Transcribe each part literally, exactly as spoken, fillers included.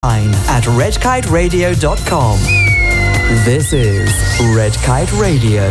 at red kite radio dot com. This is Red Kite Radio.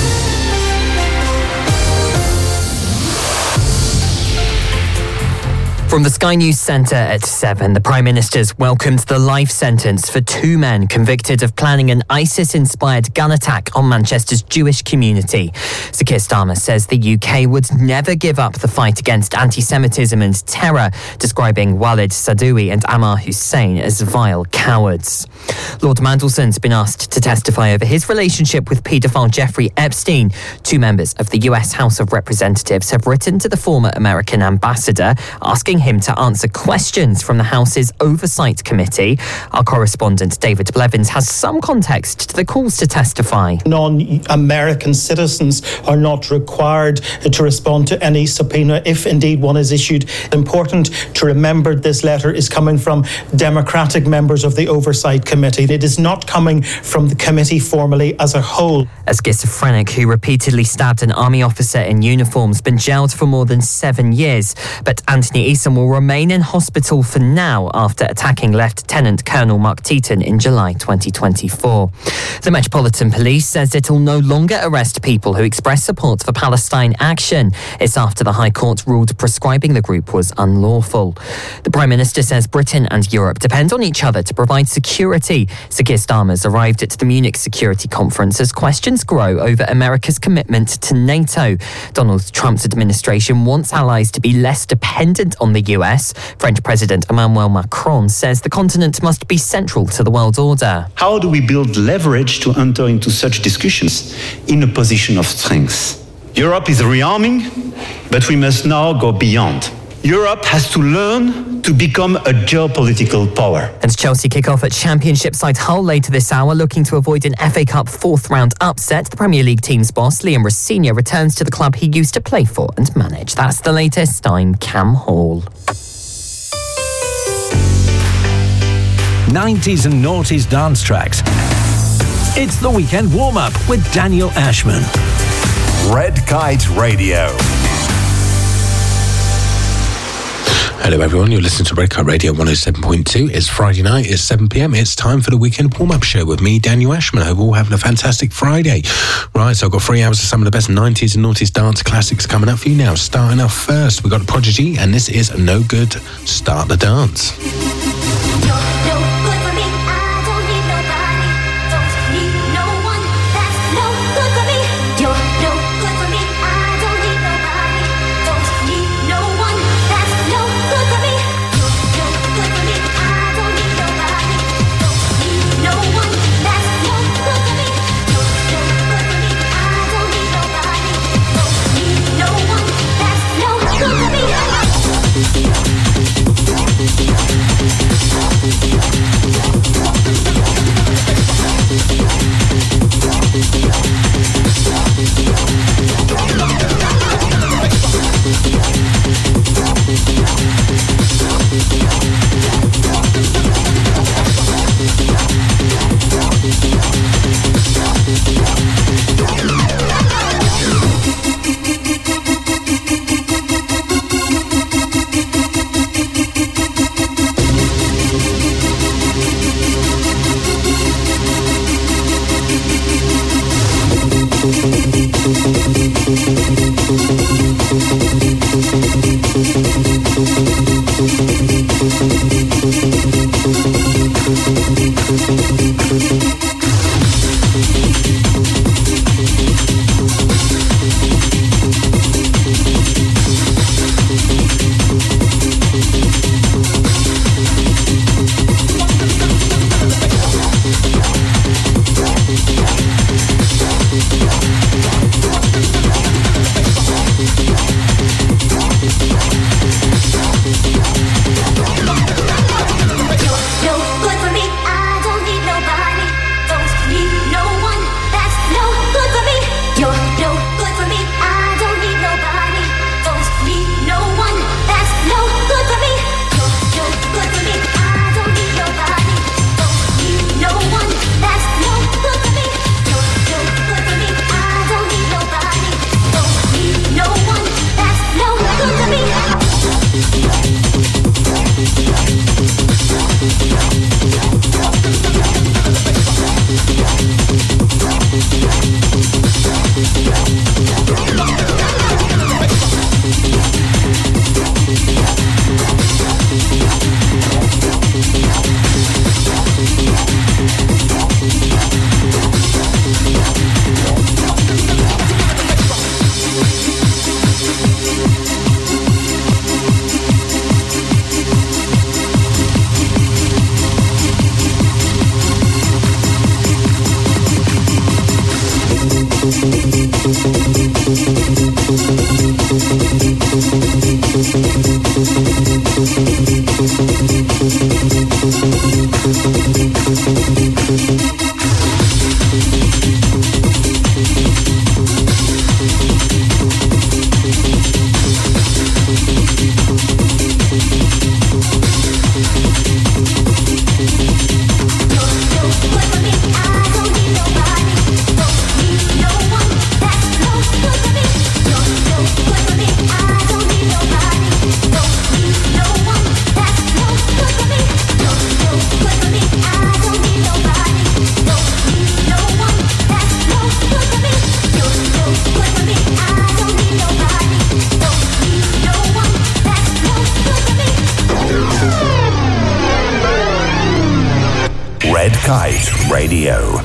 From the Sky News Centre at seven, the Prime Minister's welcomed the life sentence for two men convicted of planning an ISIS-inspired gun attack on Manchester's Jewish community. Sir Keir Starmer says the U K would never give up the fight against anti-Semitism and terror, describing Walid Sadoui and Ammar Hussein as vile cowards. Lord Mandelson's been asked to testify over his relationship with paedophile Jeffrey Epstein. Two members of the U S House of Representatives have written to the former American ambassador, asking him to answer questions from the House's Oversight Committee. Our correspondent David Blevins has some context to the calls to testify. Non-American citizens are not required to respond to any subpoena if indeed one is issued. It's important to remember this letter is coming from Democratic members of the Oversight Committee. It is not coming from the committee formally as a whole. A schizophrenic who repeatedly stabbed an army officer in uniform has been jailed for more than seven years. But Anthony Eason will remain in hospital for now after attacking Lieutenant Colonel Mark Teaton in July twenty twenty-four. The Metropolitan Police says it'll no longer arrest people who express support for Palestine action. It's after the High Court ruled prescribing the group was unlawful. The Prime Minister says Britain and Europe depend on each other to provide security. Sir Keir Starmer's arrived at the Munich Security Conference as questions grow over America's commitment to NATO. Donald Trump's administration wants allies to be less dependent on the U S. French President Emmanuel Macron says the continent must be central to the world order. How do we build leverage to enter into such discussions in a position of strength? Europe is rearming, but we must now go beyond. Europe has to learn to become a geopolitical power. And Chelsea kick off at Championship side Hull later this hour, looking to avoid an F A Cup fourth round upset. The Premier League team's boss, Liam Rosenior, returns to the club he used to play for and manage. That's the latest. I'm Cam Hall. nineties and noughties dance tracks. It's the weekend warm-up with Daniel Ashman. Red Kite Radio. Hello everyone, you're listening to Red Kite Radio one oh seven point two. It's Friday night, it's seven p.m. It's time for the weekend warm-up show with me, Daniel Ashman. I hope we're all having a fantastic Friday. Right, so I've got three hours of some of the best nineties and noughties dance classics coming up for you now. Starting off first, we've got Prodigy, and this is No Good, Start the Dance. We'll be right back. Red Kite Radio.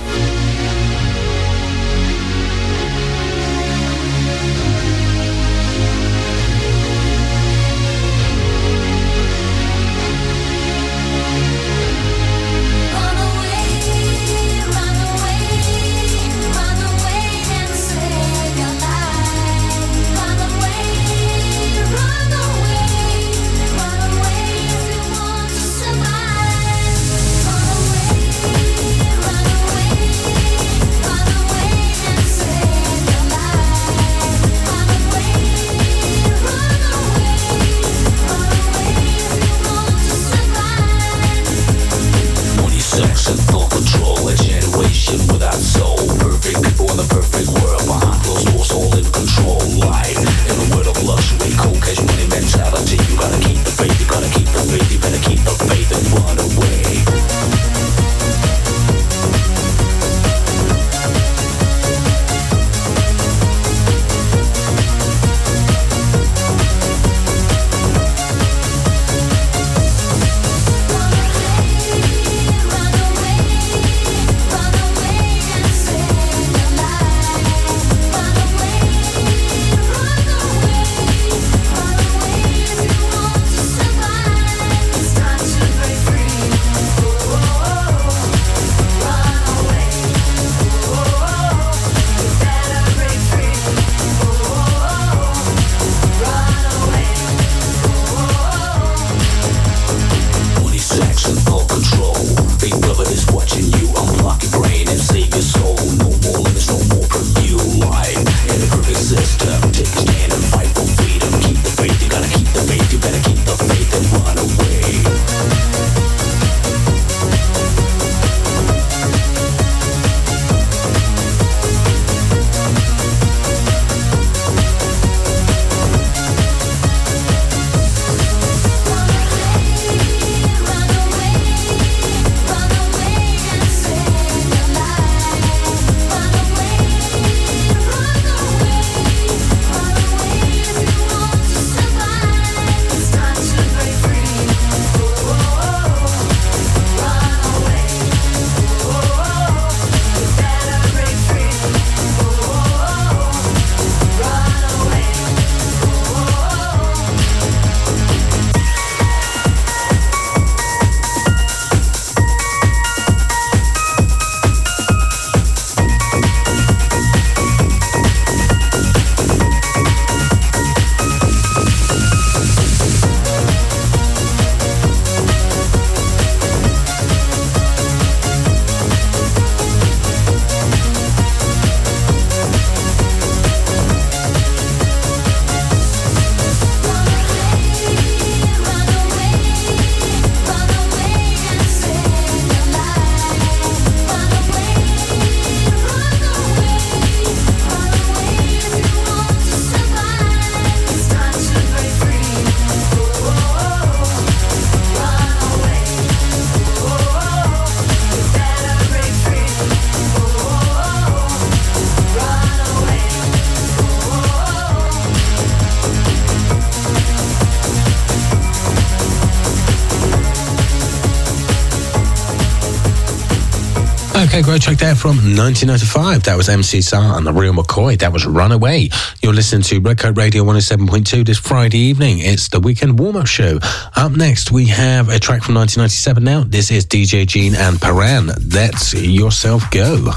Okay, great track there from nineteen ninety-five. That was M C Sar and the Real McCoy. That was Runaway. You're listening to Red Coat Radio one oh seven point two this Friday evening. It's the weekend warm-up show. Up next, we have a track from nineteen ninety-seven now. This is D J Gene and Paran. Let Yourself Go.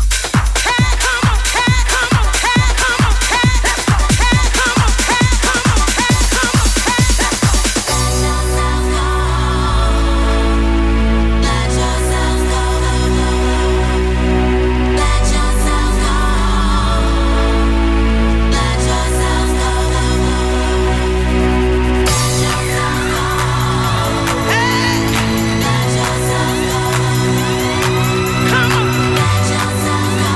Come on.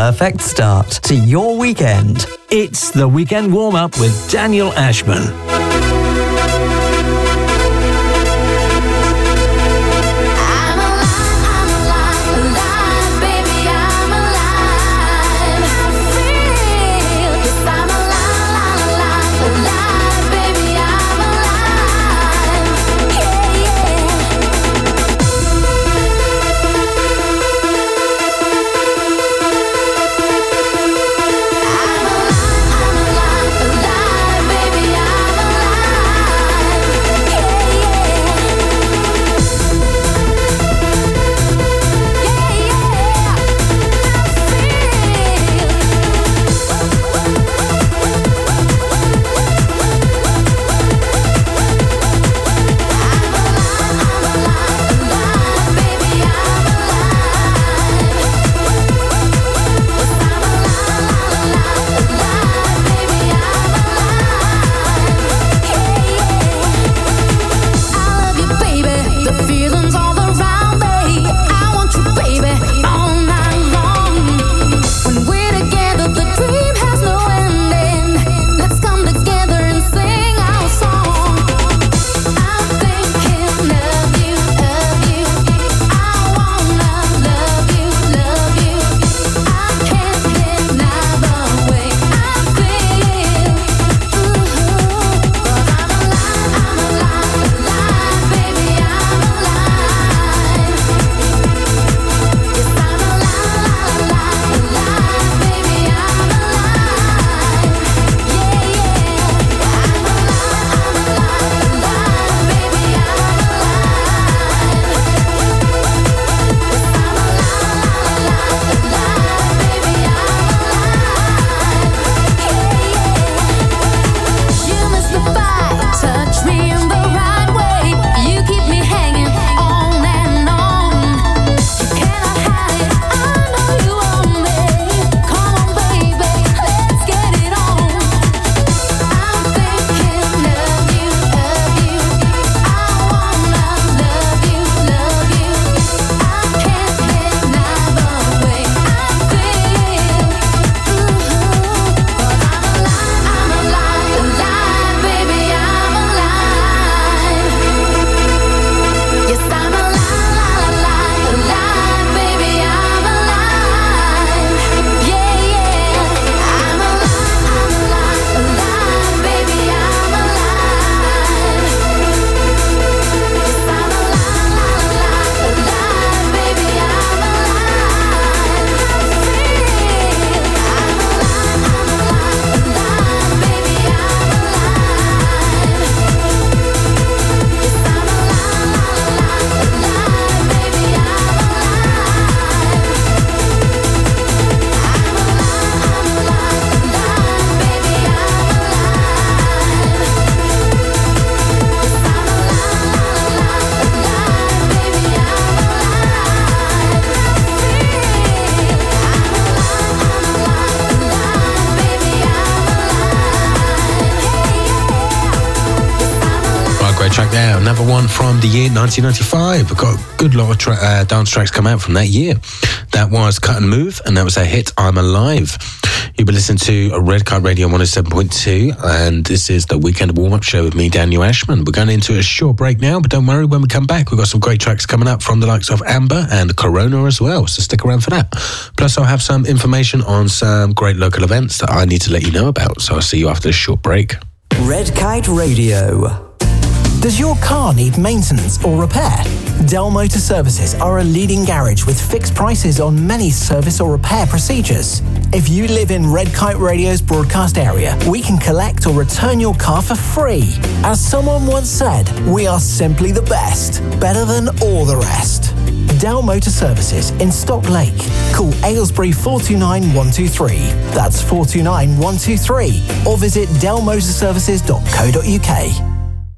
perfect start to your weekend. It's the Weekend Warm-Up with Daniel Ashman. Track there, another one from the year nineteen ninety-five. We've got a good lot of tra- uh, dance tracks come out from that year. That was Cut and Move, and that was a hit, I'm Alive. You've been listening to a Red Kite Radio one oh seven point two, and this is the Weekend Warm-Up Show with me, Daniel Ashman. We're going into a short break now, but don't worry, when we come back, we've got some great tracks coming up from the likes of Amber and Corona as well, so stick around for that. Plus, I'll have some information on some great local events that I need to let you know about, so I'll see you after this short break. Red Kite Radio. Does your car need maintenance or repair? Dell Motor Services are a leading garage with fixed prices on many service or repair procedures. If you live in Red Kite Radio's broadcast area, we can collect or return your car for free. As someone once said, we are simply the best, better than all the rest. Dell Motor Services in Stock Lake. Call Aylesbury four two nine one two three. That's four two nine one two three. Or visit dell motor services dot co dot uk.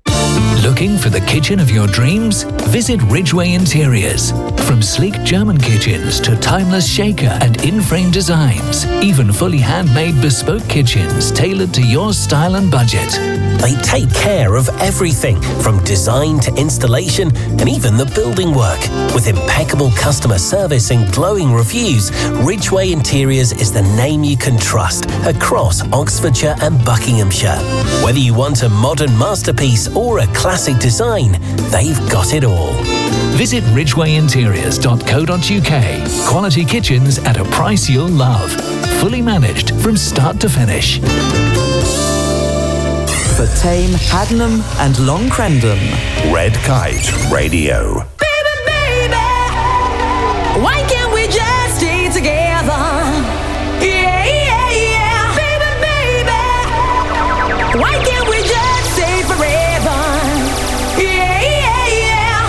Looking for the kitchen of your dreams? Visit Ridgeway Interiors. From sleek German kitchens to timeless shaker and in-frame designs, even fully handmade bespoke kitchens tailored to your style and budget. They take care of everything from design to installation and even the building work. With impeccable customer service and glowing reviews, Ridgeway Interiors is the name you can trust across Oxfordshire and Buckinghamshire. Whether you want a modern masterpiece or a classic design, they've got it all. Visit ridgeway interiors dot co dot uk. Quality kitchens at a price you'll love. Fully managed from start to finish. For Tame, Haddenham and Long Crendon. Red Kite Radio. Baby, baby, why can't we just stay together? Yeah, yeah, yeah. Baby, baby, why can't we just stay forever? Yeah, yeah, yeah.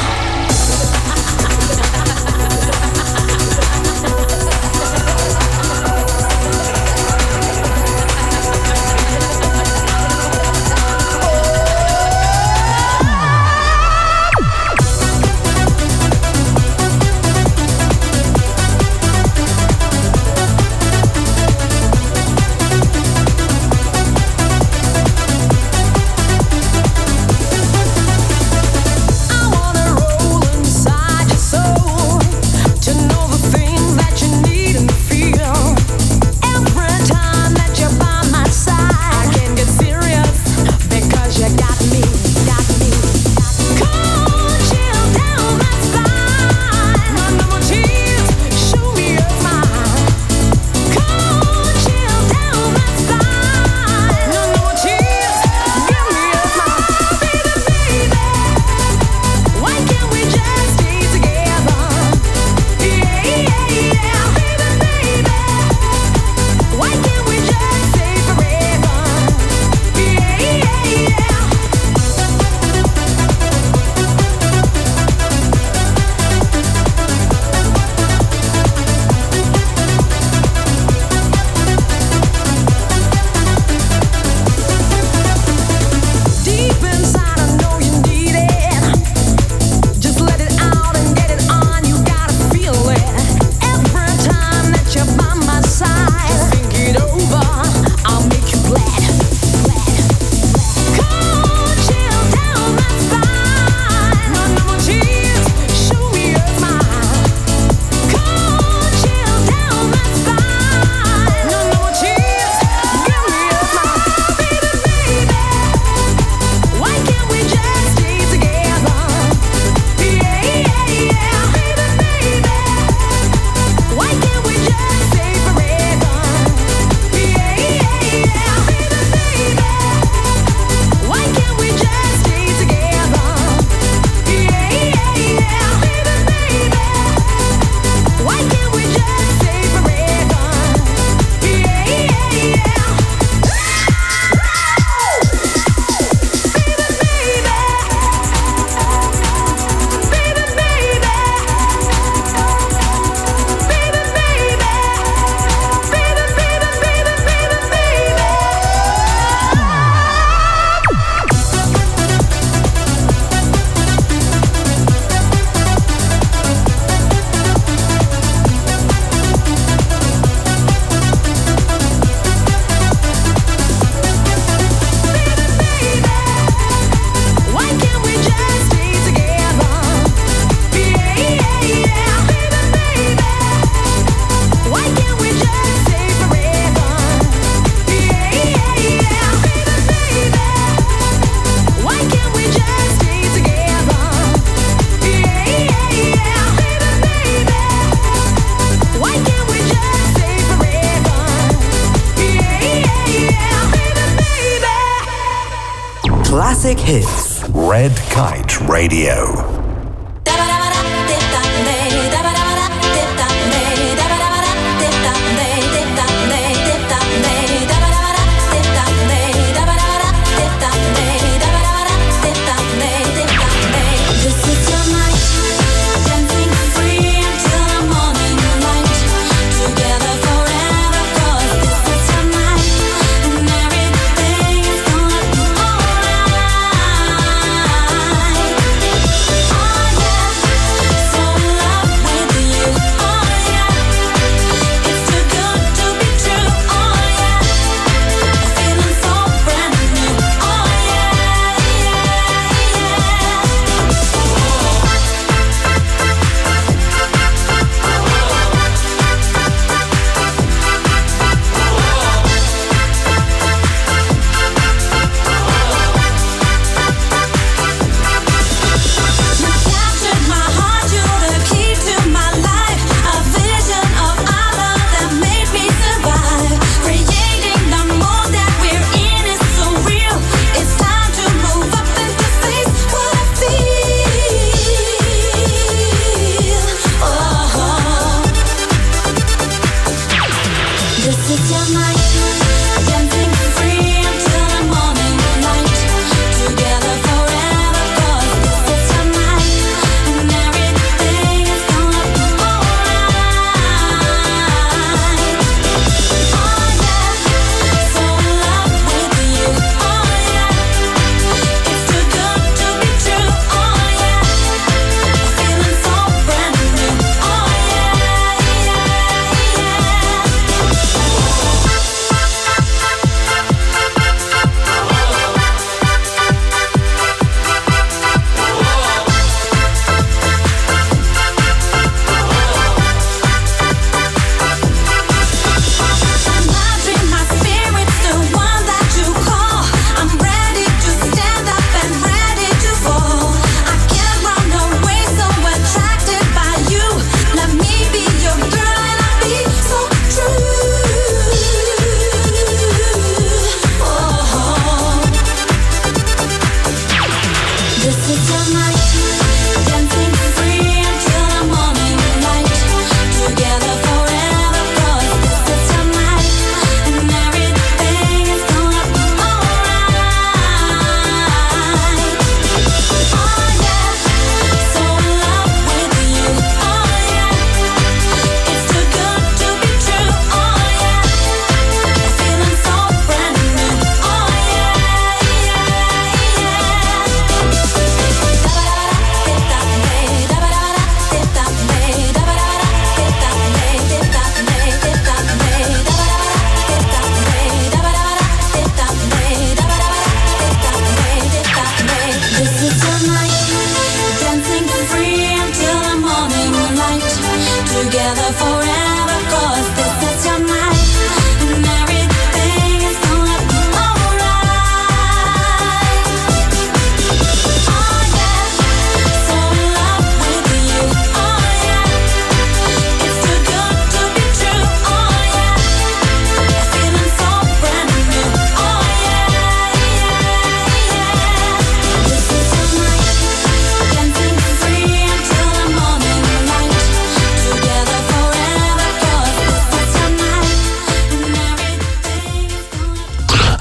Classic hits. Red Kite Radio. Alright.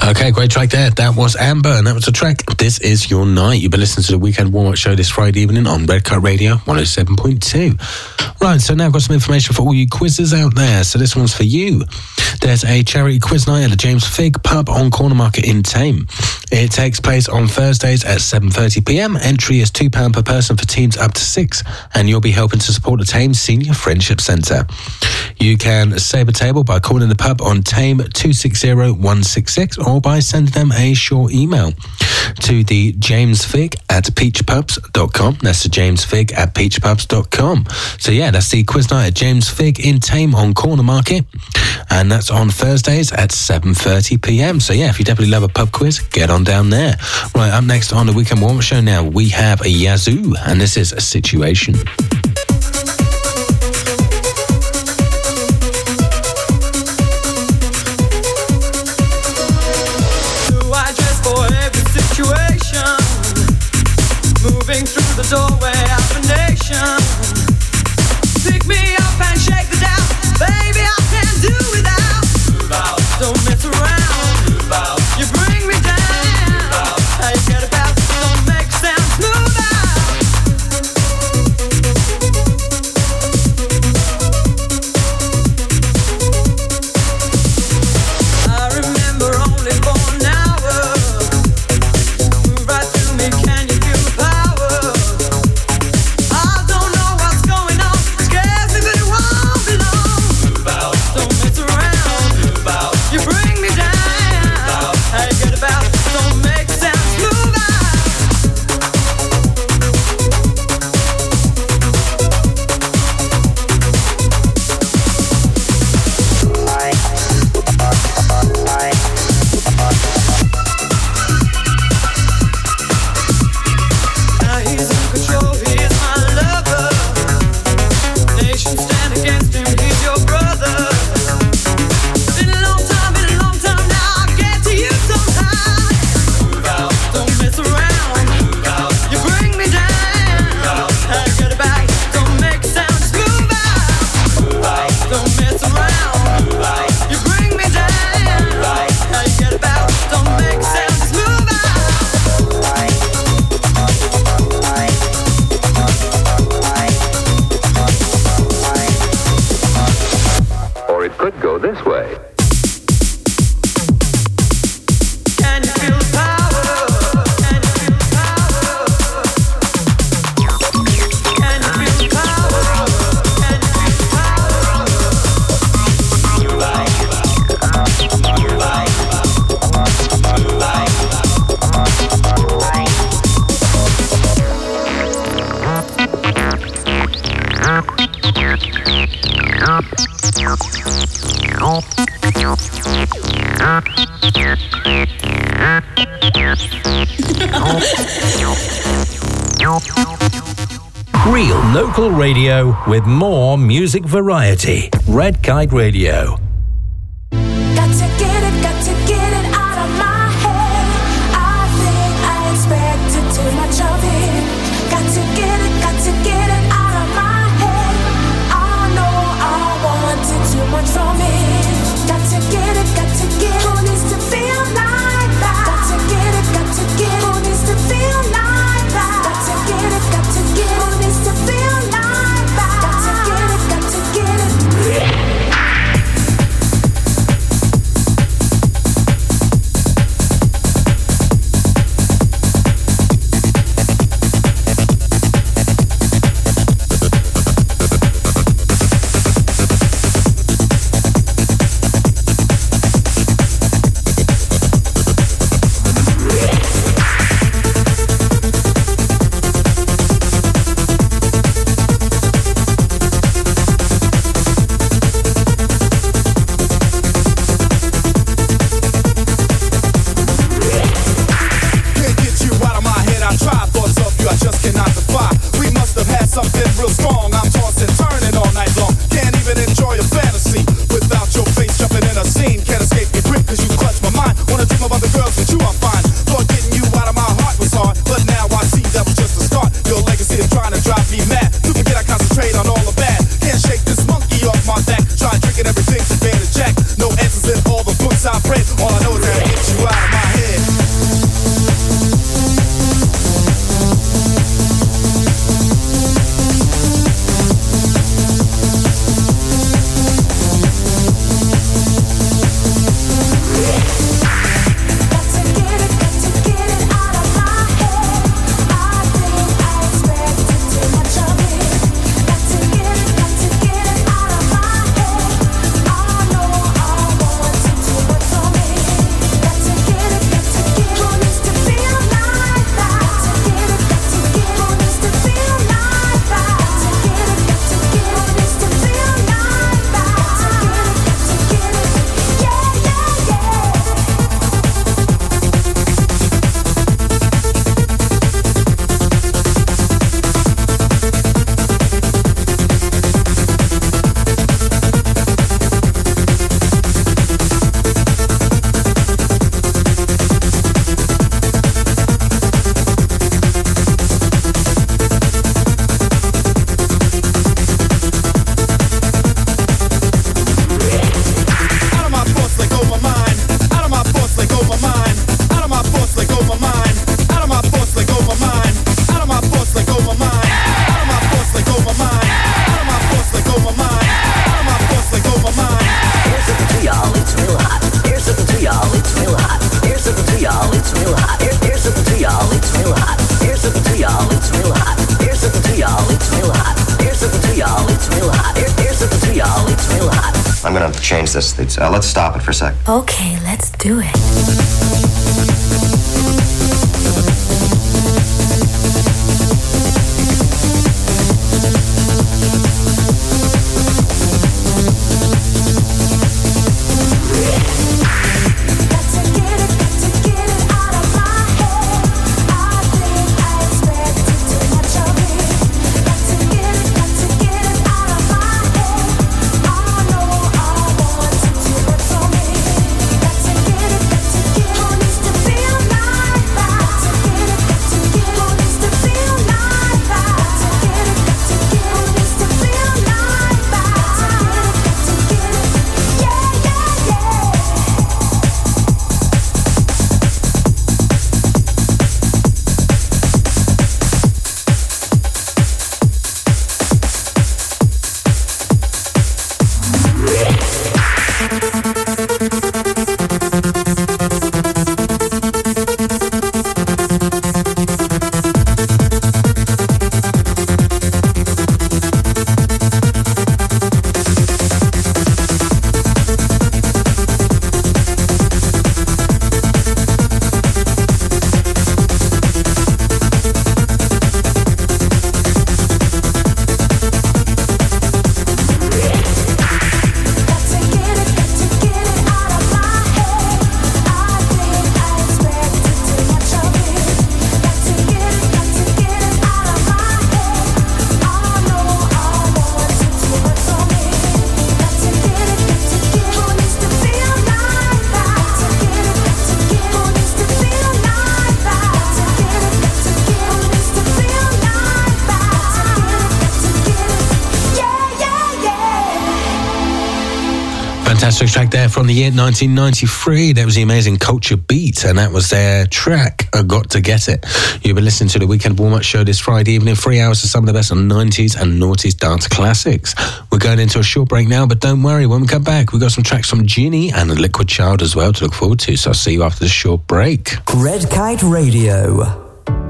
Okay, great track there. That was Amber, and that was the track This Is Your Night. You've been listening to the Weekend Warm-Up Show this Friday evening on Red Kite Radio one oh seven point two. Right, so now I've got some information for all you quizzes out there. So this one's for you. There's a charity quiz night at the James Figg pub on Corner Market in Thame. It takes place on Thursdays at seven thirty p m. Entry is two pounds per person for teams up to six, and you'll be helping to support the Thame Senior Friendship Centre. You can save a table by calling the pub on Thame two six zero one six six or by sending them a short email to the James Figg at peachpubs dot com. That's the James Figg at peachpubs dot com. So yeah, that's the quiz night at James Figg in Thame on Corner Market, and that's on Thursdays at seven thirty p m. So yeah, if you definitely love a pub quiz, get on down there. Right, up next on the Weekend Warm-Up Show now, we have a Yazoo, and this is A Situation. Moving through the doorway of a nation. Pick me up and shake the doubt. Baby, I can't do without. Move out. Don't mess around. Move out. You bring me down. Move out. How you get about? Don't make sounds. Move out. I remember only for an hour. Move right through me. Can you feel the power? I don't know what's going on. Scares me, but it won't be long. Move out. Don't mess around. Move out. You bring me down. Move out. How you get about? Don't make sounds. Move out. Now he's in control. He is my lover. Nations stand against him. He's your brother. Been a long time, been a long time now. I'll get to you somehow. Move out. Don't mess around. Move out. You bring me down. Move out. How you get about? Don't make sounds. Move out. Move out. Don't mess around. Move out. You bring me down. Move out. How you get about? Don't make sounds. Move out. Or it could go this way. Can you feel the power? Can you feel the power? Can you feel the power? Can you feel the power? Move out. Move out. Move out. Real local radio with more music variety. Red Kite Radio. Got to get it, got to get it out of my head. I think I expected too much of it. Got to get it, got to get it out of my head. I know I wanted too much from it. Got to get it, got to get it. Who needs to feel like that? Got to get it, got to get it. Who needs to feel like that? Got to get it, got to get it. Who needs to feel like that? Got to get it, got to get it. change this. It's, uh, let's stop it for a sec. Okay, let's do it. Fantastic track there from the year nineteen ninety-three. That was the amazing Culture Beat, and that was their track, I Got to Get It. You've been listening to the Weekend Warm-Up Show this Friday evening. Three hours of some of the best nineties and noughties dance classics. We're going into a short break now, but don't worry, when we come back, we've got some tracks from Ginny and Liquid Child as well to look forward to, so I'll see you after the short break. Red Kite Radio.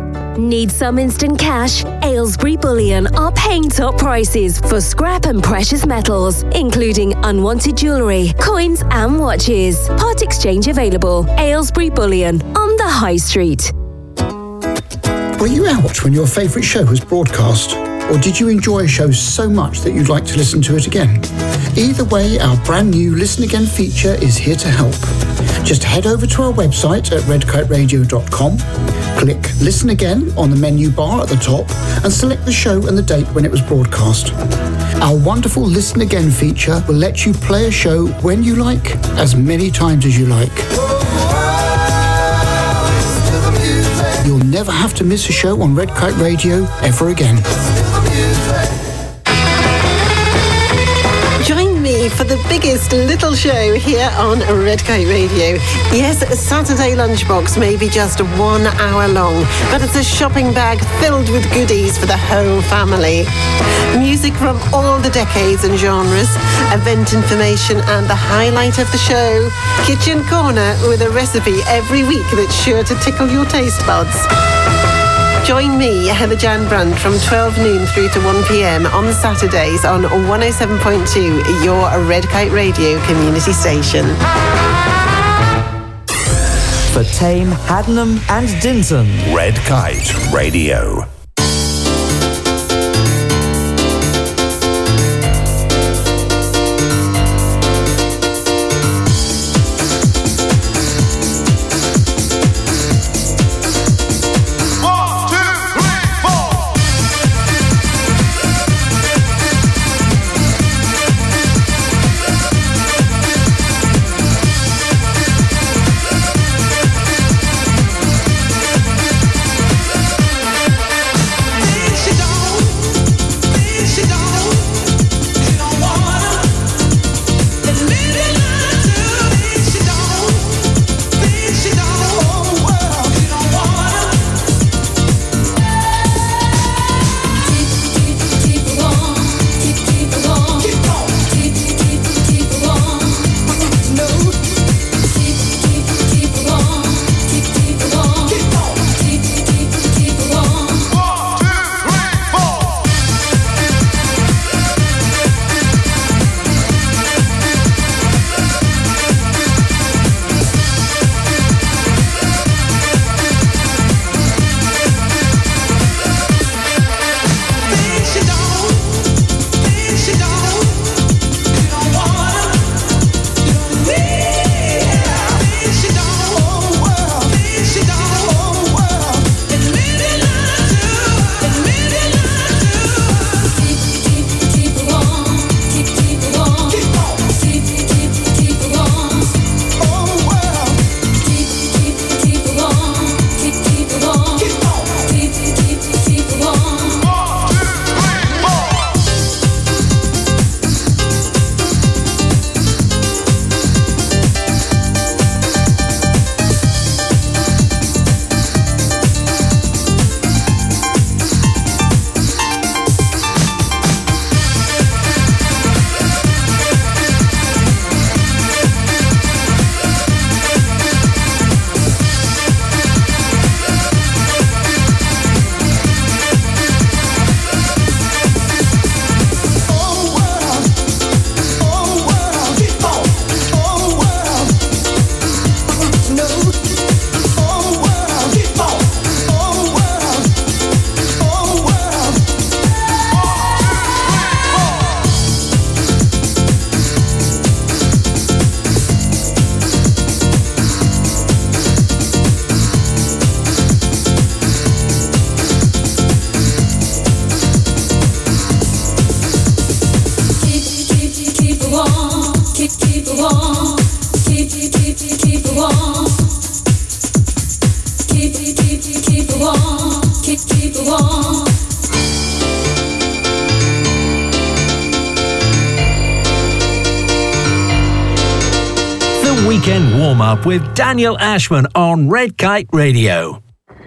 Need some instant cash? Aylesbury Bullion are paying top prices for scrap and precious metals, including unwanted jewellery, coins and watches. Part exchange available. Aylesbury Bullion on the High Street. Were you out when your favourite show was broadcast? Or did you enjoy a show so much that you'd like to listen to it again? Either way, our brand new Listen Again feature is here to help. Just head over to our website at red kite radio dot com, click Listen Again on the menu bar at the top, and select the show and the date when it was broadcast. Our wonderful Listen Again feature will let you play a show when you like, as many times as you like. You'll never have to miss a show on Red Kite Radio ever again. Join me for the biggest little show here on Red Kite Radio. Yes, Saturday Lunchbox may be just one hour long, but it's a shopping bag filled with goodies for the whole family. Music from all the decades and genres, event information and the highlight of the show, Kitchen Corner with a recipe every week that's sure to tickle your taste buds. Join me, Heather Jan Brandt, from twelve noon through to one p.m. on Saturdays on one oh seven point two, your Red Kite Radio community station. For Tame, Haddenham and Dinton. Red Kite Radio. want. The Weekend Warm-Up with Daniel Ashman on Red Kite Radio.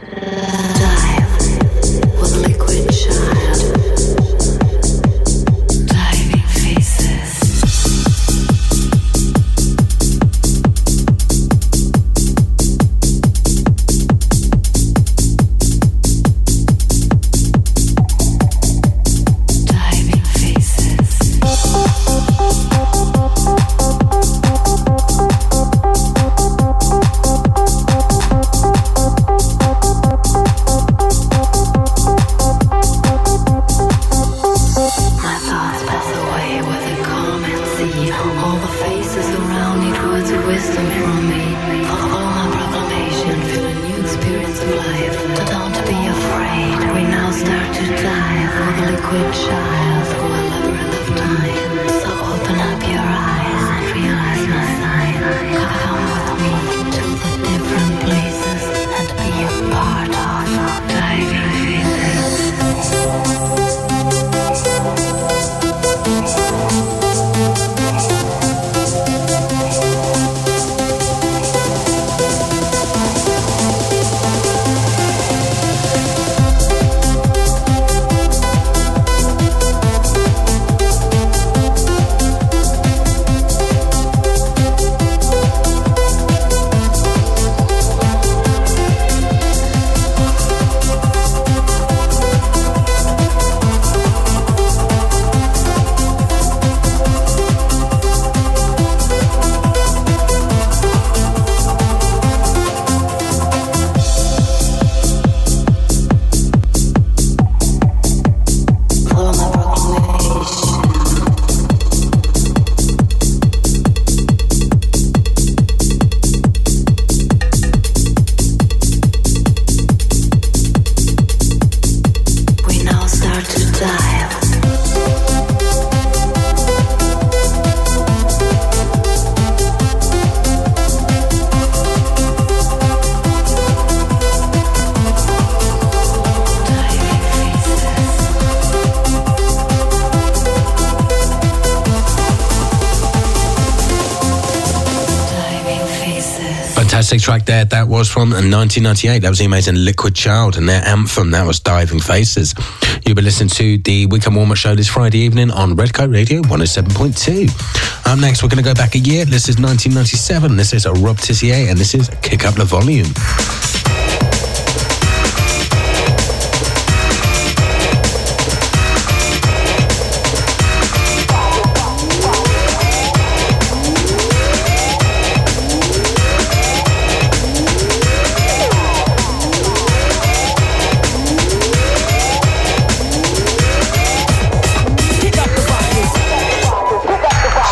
Fantastic track there. That was from nineteen ninety-eight. That was the amazing Liquid Child and their anthem. That was Diving Faces. You'll be listening to the Weekend Warm-Up Show this Friday evening on Red Kite Radio one oh seven point two. Up next, we're going to go back a year. This is nineteen ninety-seven. This is Rob Tissier and this is Kick Up the Volume.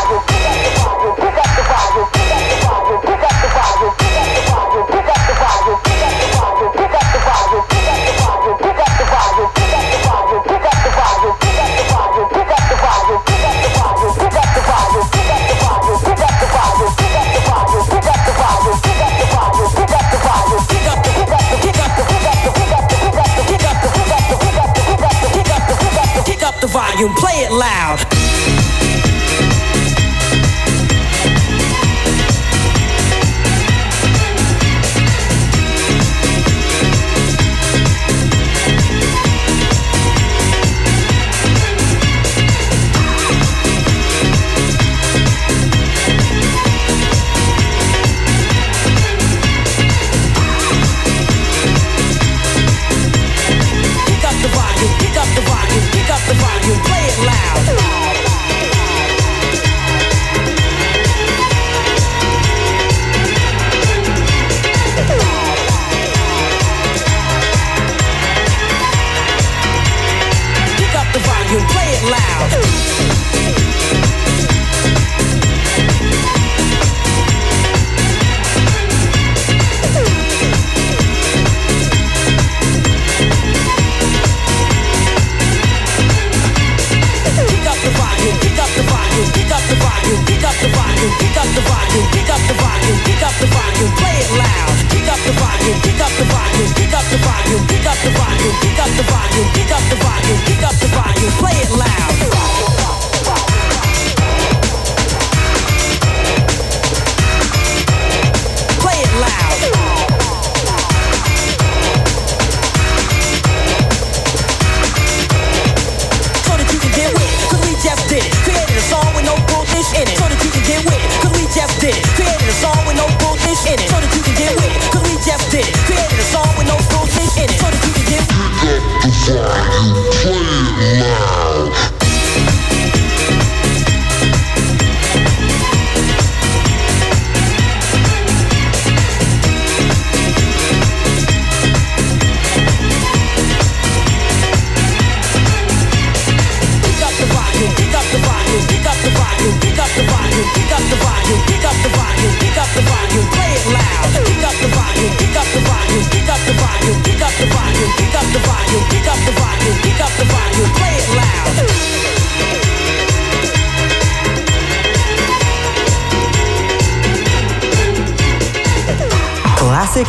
Pick up the volume.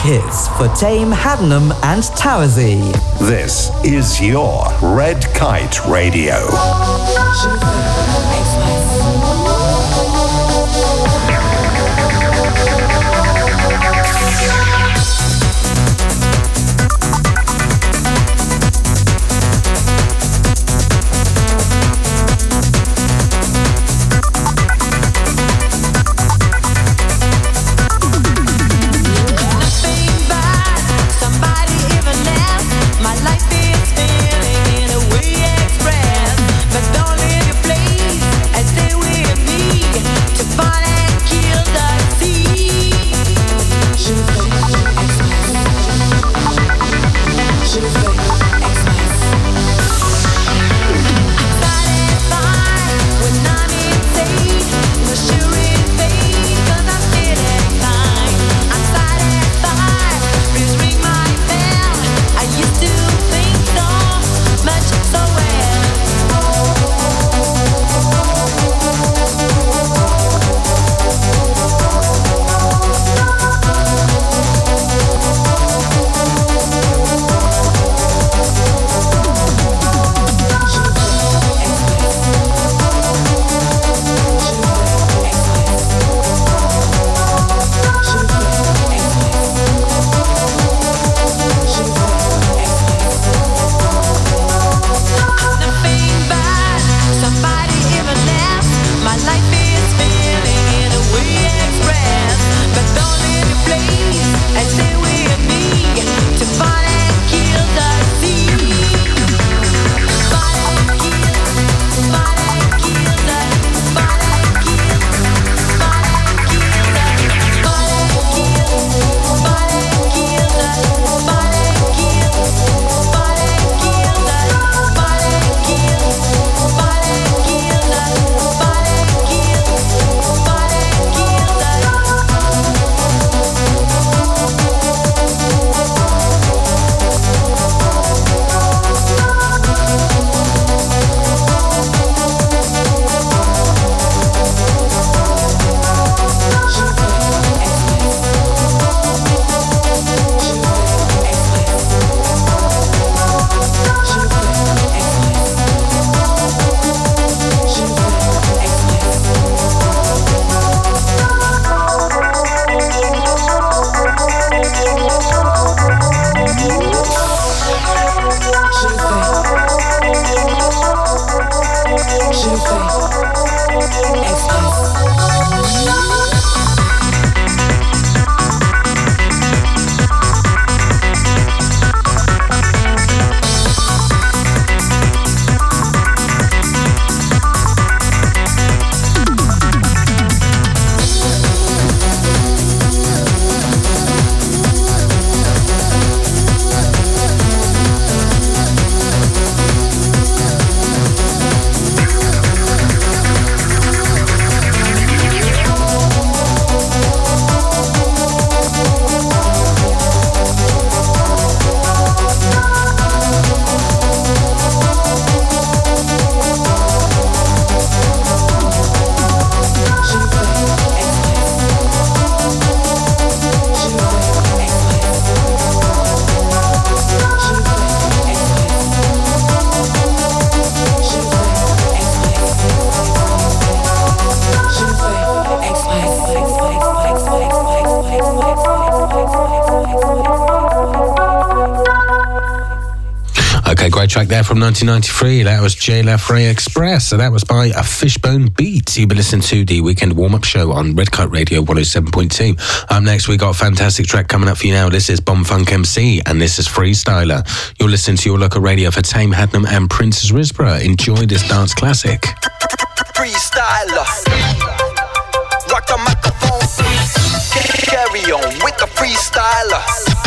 hits for Tame, Haddenham and Towersey. This is your Red Kite Radio. Great track there from nineteen ninety-three. That was J. Lafray Express. So that was by a Fishbone Beat. You've been listening to the Weekend Warm-Up Show on Red Kite Radio one oh seven point two. Up next, we got a fantastic track coming up for you now. This is Bomb Funk M C, and this is Freestyler. You're listening to your local radio for Tame, Haddenham and Princess Risborough. Enjoy this dance classic. Freestyler. Rock the microphone. Carry on with the freestyler.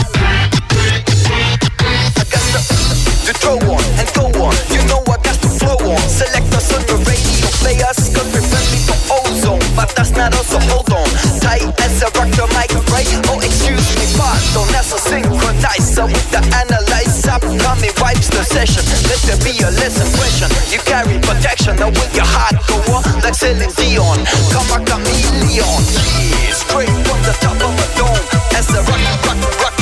To throw on and go on, you know I got to flow on. Select us on the radio, play us, cause we're friendly to ozone. But that's not us, so hold on. Tight as a rock the mic, right? Oh, excuse me, pardon, that's a synchronizer with the analyzer. Upcoming vibes the session, let there be a lesson question. You carry protection, now with your heart go on, like Celine Dion. Come a chameleon, yeah, straight from the top of a dome. As a rock, rock, rock.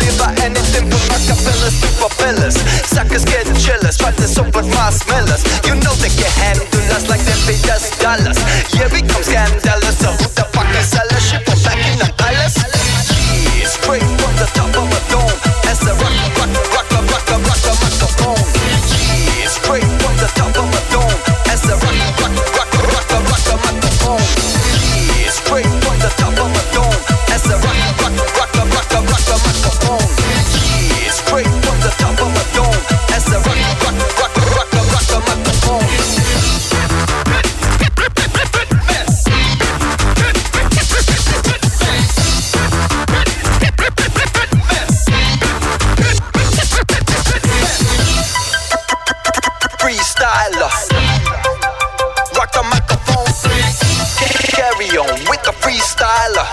deliver anything from acapellas to papillas. Suckers get jealous, try to soap with marshmallows. You know they can handle us like they pay us dollars. Yeah, we come scandalous. So who the fuck is selling shit from back in the palace? Yeah, straight from the top of a dome. As a rock, rock, rock, rock, rock, rock, rock, rock, microphone. Yeah, straight from the top of a dome. As a rock, rock, rock, rock, rock, rock, rock, microphone. Yeah, straight from the top of a dome. As a rock, rock, rock, rock, rock, rock, rock, microphone. Yeah, straight from the top of a dome. As a rock, rock, rock, rock, rock, rock, rock, microphone. Freestyler, rock the microphone, carry on with the freestyler.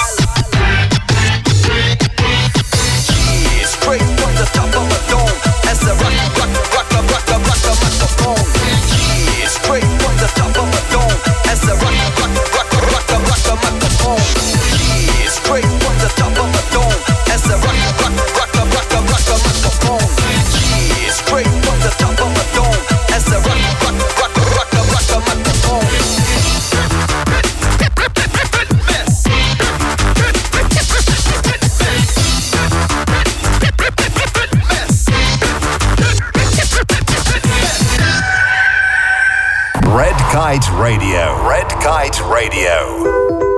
Yeah, straight from the top of a dome, as a rock, rock, rock, rock, rock, rock, rock the microphone. Yeah, straight from the top of a dome, as a rock, rock, rock, rock, rock, rock the microphone. Yeah, straight from the top of a dome, as a rock, rock, rock, rock, rock, rock the microphone. Yeah, straight from the top of a dome. As a rock, rock, rock, rock, rock, rock, the microphone. Red Kite Radio. Red Kite Radio.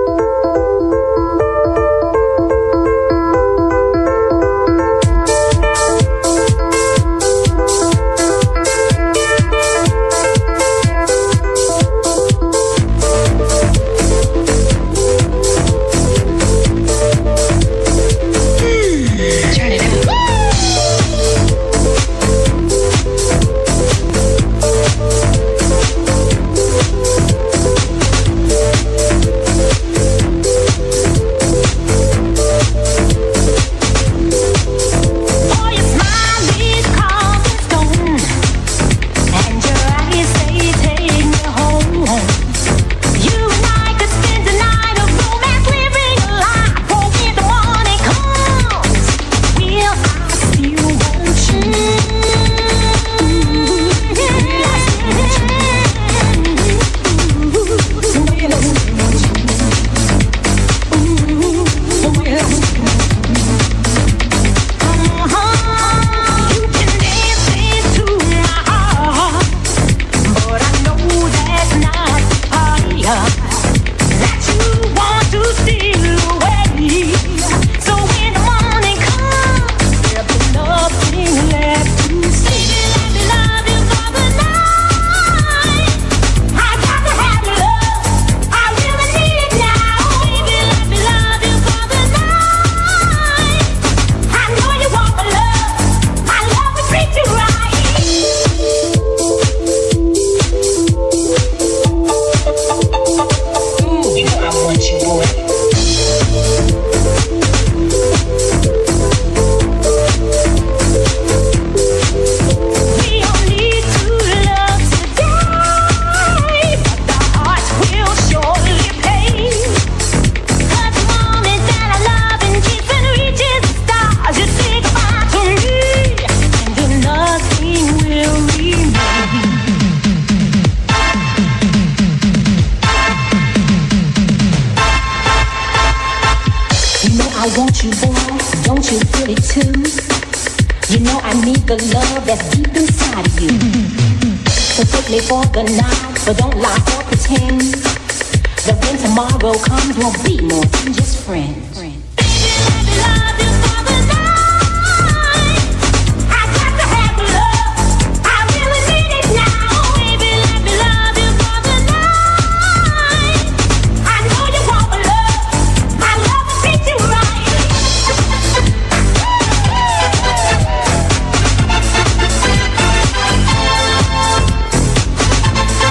For the night, but don't lie or pretend that when tomorrow comes, we'll be more than just friends.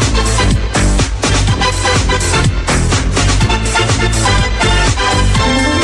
Ooh.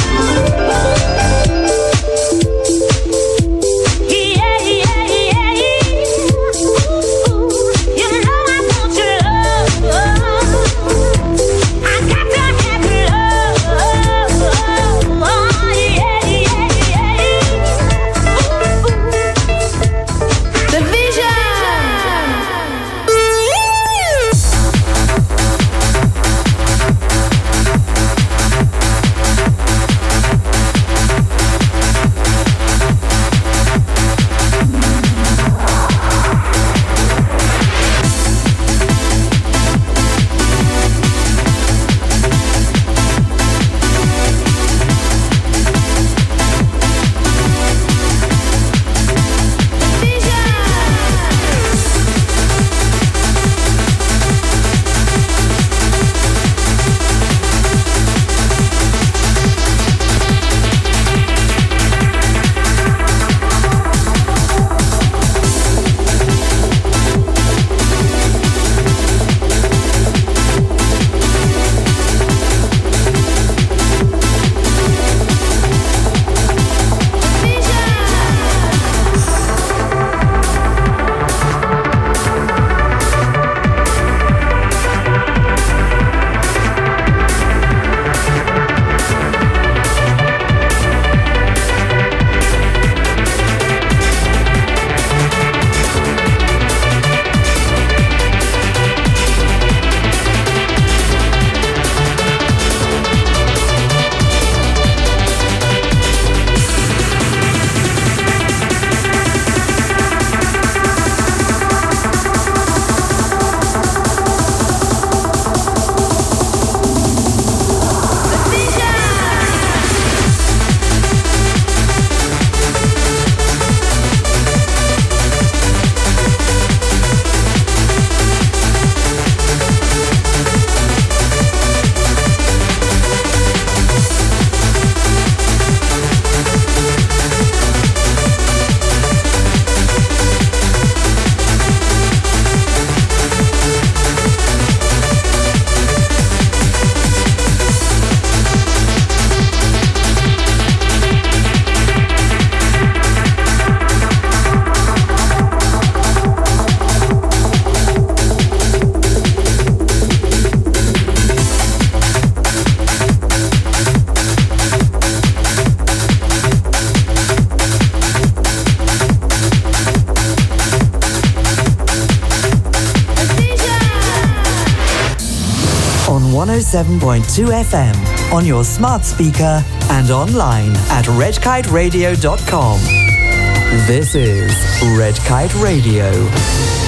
one oh seven point two F M on your smart speaker and online at red kite radio dot com. This is Red Kite Radio.